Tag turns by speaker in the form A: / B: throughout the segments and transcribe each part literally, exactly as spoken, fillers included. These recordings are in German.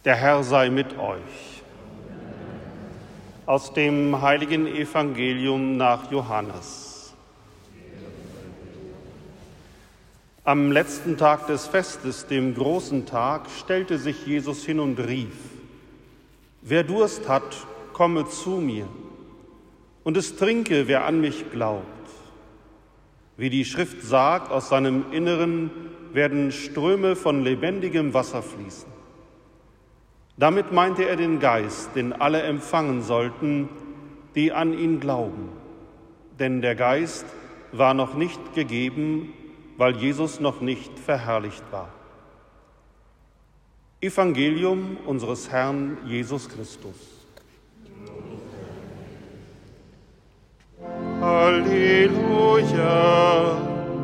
A: Der Herr sei mit euch. Aus dem heiligen Evangelium nach Johannes. Am letzten Tag des Festes, dem großen Tag, stellte sich Jesus hin und rief: Wer Durst hat, komme zu mir, und es trinke, wer an mich glaubt. Wie die Schrift sagt, aus seinem Inneren werden Ströme von lebendigem Wasser fließen. Damit meinte er den Geist, den alle empfangen sollten, die an ihn glauben. Denn der Geist war noch nicht gegeben, weil Jesus noch nicht verherrlicht war. Evangelium unseres Herrn Jesus Christus.
B: Halleluja,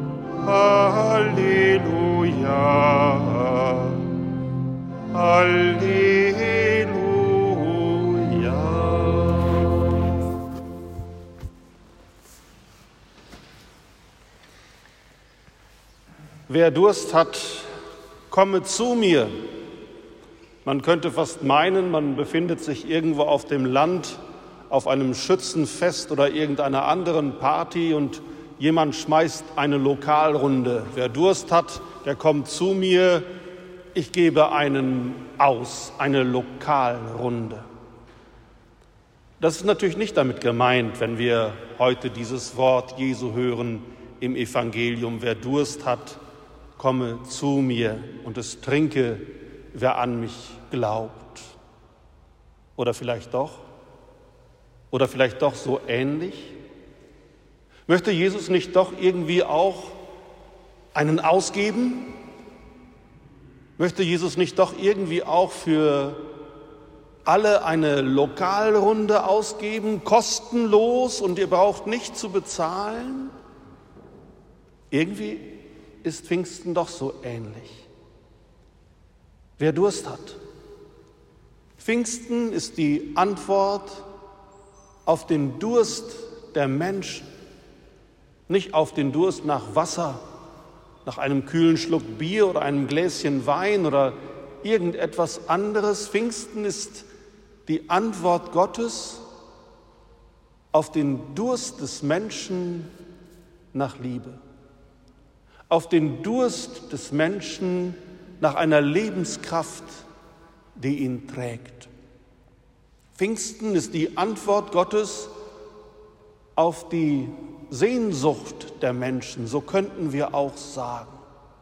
B: Halleluja, Halleluja.
A: Wer Durst hat, komme zu mir. Man könnte fast meinen, man befindet sich irgendwo auf dem Land, auf einem Schützenfest oder irgendeiner anderen Party und jemand schmeißt eine Lokalrunde. Wer Durst hat, der kommt zu mir. Ich gebe einen aus, eine Lokalrunde. Das ist natürlich nicht damit gemeint, wenn wir heute dieses Wort Jesu hören im Evangelium. Wer Durst hat, komme zu mir und es trinke, wer an mich glaubt. Oder vielleicht doch? Oder vielleicht doch so ähnlich? Möchte Jesus nicht doch irgendwie auch einen ausgeben? Möchte Jesus nicht doch irgendwie auch für alle eine Lokalrunde ausgeben, kostenlos, und ihr braucht nicht zu bezahlen? Irgendwie ist Pfingsten doch so ähnlich. Wer Durst hat. Pfingsten ist die Antwort auf den Durst der Menschen, nicht auf den Durst nach Wasser, nach einem kühlen Schluck Bier oder einem Gläschen Wein oder irgendetwas anderes. Pfingsten ist die Antwort Gottes auf den Durst des Menschen nach Liebe, auf den Durst des Menschen nach einer Lebenskraft, die ihn trägt. Pfingsten ist die Antwort Gottes auf die Sehnsucht der Menschen, so könnten wir auch sagen.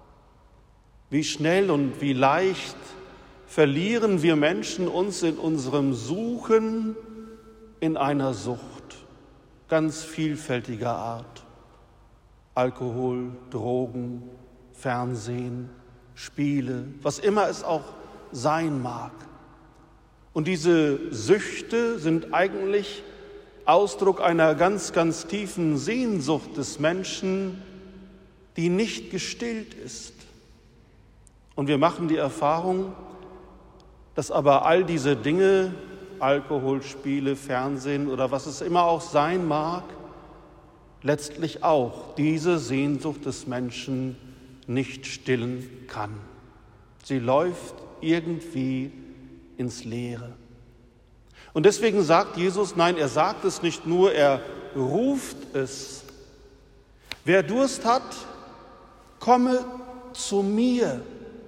A: Wie schnell und wie leicht verlieren wir Menschen uns in unserem Suchen in einer Sucht, ganz vielfältiger Art. Alkohol, Drogen, Fernsehen, Spiele, was immer es auch sein mag. Und diese Süchte sind eigentlich Ausdruck einer ganz, ganz tiefen Sehnsucht des Menschen, die nicht gestillt ist. Und wir machen die Erfahrung, dass aber all diese Dinge, Alkohol, Spiele, Fernsehen oder was es immer auch sein mag, letztlich auch diese Sehnsucht des Menschen nicht stillen kann. Sie läuft irgendwie ins Leere. Und deswegen sagt Jesus, nein, er sagt es nicht nur, er ruft es. Wer Durst hat, komme zu mir.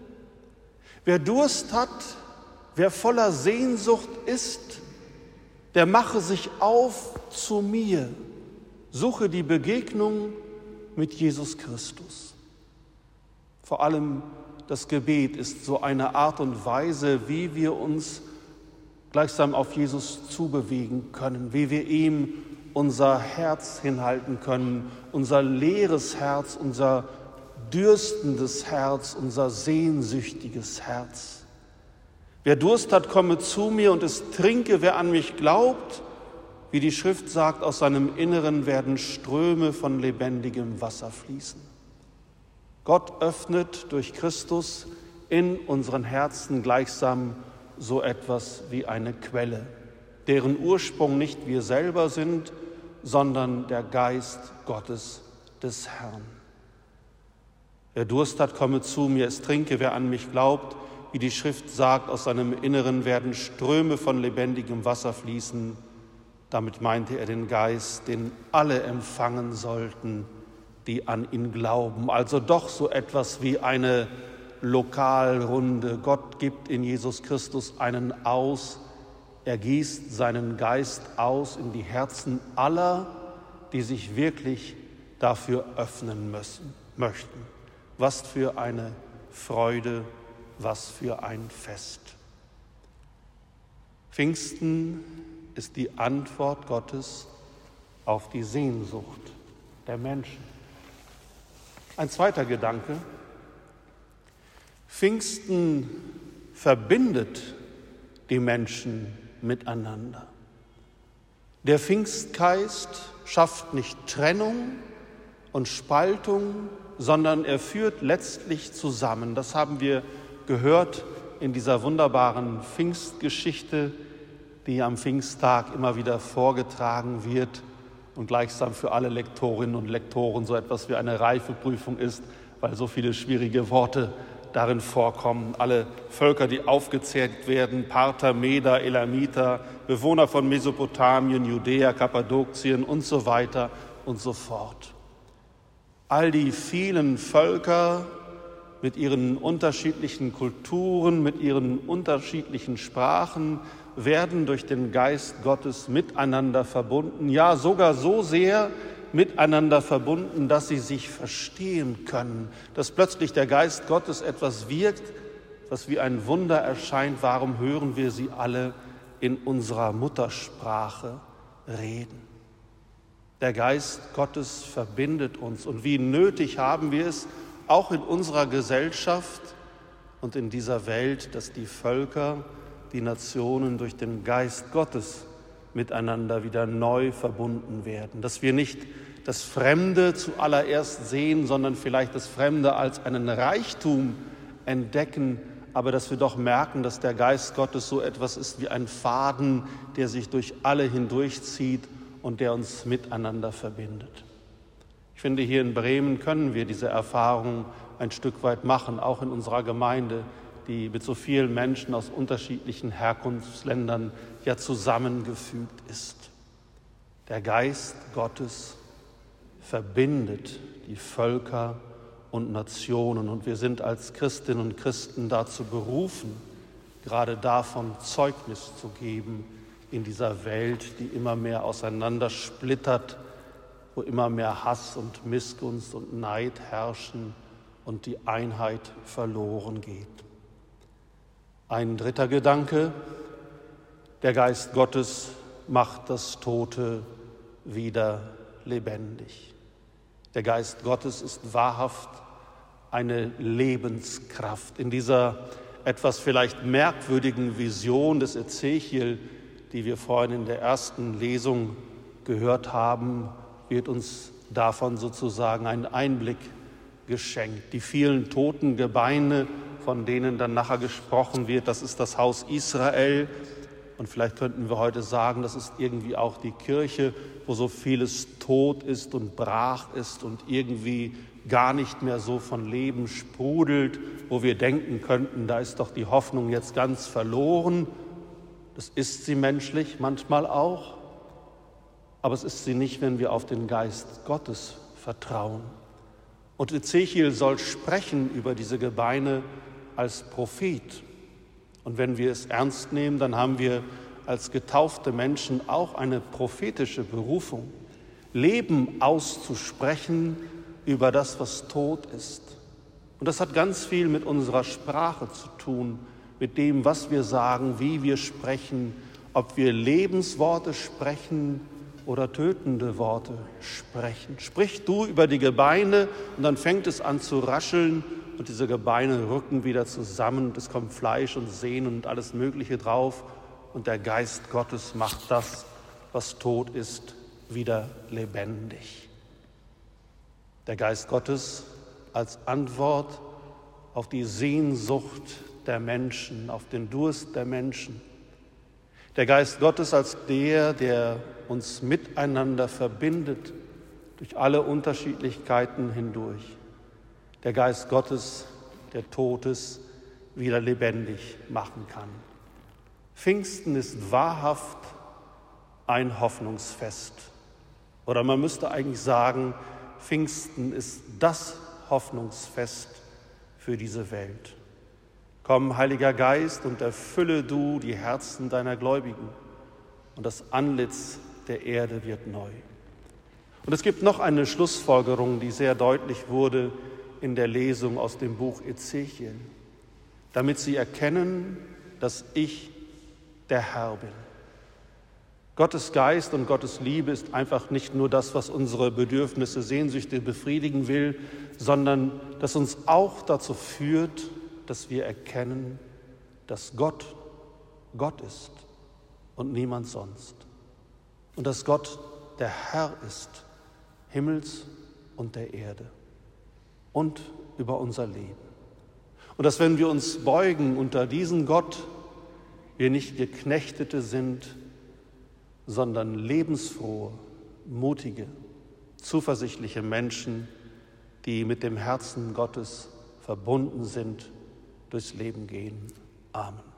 A: Wer Durst hat, wer voller Sehnsucht ist, der mache sich auf zu mir. Suche die Begegnung mit Jesus Christus. Vor allem das Gebet ist so eine Art und Weise, wie wir uns gleichsam auf Jesus zubewegen können, wie wir ihm unser Herz hinhalten können, unser leeres Herz, unser dürstendes Herz, unser sehnsüchtiges Herz. Wer Durst hat, komme zu mir und es trinke, wer an mich glaubt. Wie die Schrift sagt, aus seinem Inneren werden Ströme von lebendigem Wasser fließen. Gott öffnet durch Christus in unseren Herzen gleichsam so etwas wie eine Quelle, deren Ursprung nicht wir selber sind, sondern der Geist Gottes des Herrn. Wer Durst hat, komme zu mir, es trinke, wer an mich glaubt, wie die Schrift sagt, aus seinem Inneren werden Ströme von lebendigem Wasser fließen. Damit meinte er den Geist, den alle empfangen sollten, die an ihn glauben. Also doch so etwas wie eine Lokalrunde. Gott gibt in Jesus Christus einen aus. Er gießt seinen Geist aus in die Herzen aller, die sich wirklich dafür öffnen müssen, möchten. Was für eine Freude, was für ein Fest. Pfingsten ist die Antwort Gottes auf die Sehnsucht der Menschen. Ein zweiter Gedanke: Pfingsten verbindet die Menschen miteinander. Der Pfingstgeist schafft nicht Trennung und Spaltung, sondern er führt letztlich zusammen. Das haben wir gehört in dieser wunderbaren Pfingstgeschichte, die am Pfingsttag immer wieder vorgetragen wird und gleichsam für alle Lektorinnen und Lektoren so etwas wie eine Reifeprüfung ist, weil so viele schwierige Worte darin vorkommen. Alle Völker, die aufgezählt werden: Parther, Meder, Elamiter, Bewohner von Mesopotamien, Judäa, Kappadokien und so weiter und so fort. All die vielen Völker mit ihren unterschiedlichen Kulturen, mit ihren unterschiedlichen Sprachen werden durch den Geist Gottes miteinander verbunden, ja sogar so sehr miteinander verbunden, dass sie sich verstehen können, dass plötzlich der Geist Gottes etwas wirkt, was wie ein Wunder erscheint. Warum hören wir sie alle in unserer Muttersprache reden? Der Geist Gottes verbindet uns, und wie nötig haben wir es auch in unserer Gesellschaft und in dieser Welt, dass die Völker, die Nationen durch den Geist Gottes miteinander wieder neu verbunden werden. Dass wir nicht das Fremde zuallererst sehen, sondern vielleicht das Fremde als einen Reichtum entdecken, aber dass wir doch merken, dass der Geist Gottes so etwas ist wie ein Faden, der sich durch alle hindurchzieht und der uns miteinander verbindet. Ich finde, hier in Bremen können wir diese Erfahrung ein Stück weit machen, auch in unserer Gemeinde, die mit so vielen Menschen aus unterschiedlichen Herkunftsländern ja zusammengefügt ist. Der Geist Gottes verbindet die Völker und Nationen, und wir sind als Christinnen und Christen dazu berufen, gerade davon Zeugnis zu geben in dieser Welt, die immer mehr auseinandersplittert, wo immer mehr Hass und Missgunst und Neid herrschen und die Einheit verloren geht. Ein dritter Gedanke: Der Geist Gottes macht das Tote wieder lebendig. Der Geist Gottes ist wahrhaft eine Lebenskraft. In dieser etwas vielleicht merkwürdigen Vision des Ezechiel, die wir vorhin in der ersten Lesung gehört haben, wird uns davon sozusagen ein Einblick geschenkt. Die vielen toten Gebeine, von denen dann nachher gesprochen wird, das ist das Haus Israel. Und vielleicht könnten wir heute sagen, das ist irgendwie auch die Kirche, wo so vieles tot ist und brach ist und irgendwie gar nicht mehr so von Leben sprudelt, wo wir denken könnten, da ist doch die Hoffnung jetzt ganz verloren. Das ist sie menschlich manchmal auch, aber es ist sie nicht, wenn wir auf den Geist Gottes vertrauen. Und Ezechiel soll sprechen über diese Gebeine als Prophet. Und wenn wir es ernst nehmen, dann haben wir als getaufte Menschen auch eine prophetische Berufung, Leben auszusprechen über das, was tot ist. Und das hat ganz viel mit unserer Sprache zu tun, mit dem, was wir sagen, wie wir sprechen, ob wir Lebensworte sprechen oder tötende Worte sprechen. Sprich du über die Gebeine, und dann fängt es an zu rascheln und diese Gebeine rücken wieder zusammen und es kommt Fleisch und Sehnen und alles Mögliche drauf, und der Geist Gottes macht das, was tot ist, wieder lebendig. Der Geist Gottes als Antwort auf die Sehnsucht der Menschen, auf den Durst der Menschen. Der Geist Gottes als der, der uns miteinander verbindet, durch alle Unterschiedlichkeiten hindurch. Der Geist Gottes, der tot ist, wieder lebendig machen kann. Pfingsten ist wahrhaft ein Hoffnungsfest. Oder man müsste eigentlich sagen, Pfingsten ist das Hoffnungsfest für diese Welt. Komm, Heiliger Geist, und erfülle du die Herzen deiner Gläubigen, und das Antlitz der Erde wird neu. Und es gibt noch eine Schlussfolgerung, die sehr deutlich wurde in der Lesung aus dem Buch Ezechiel, damit sie erkennen, dass ich der Herr bin. Gottes Geist und Gottes Liebe ist einfach nicht nur das, was unsere Bedürfnisse, Sehnsüchte befriedigen will, sondern das uns auch dazu führt, dass wir erkennen, dass Gott Gott ist und niemand sonst. Und dass Gott der Herr ist, Himmels und der Erde und über unser Leben. Und dass, wenn wir uns beugen unter diesen Gott, wir nicht Geknechtete sind, sondern lebensfrohe, mutige, zuversichtliche Menschen, die mit dem Herzen Gottes verbunden sind, durchs Leben gehen. Amen.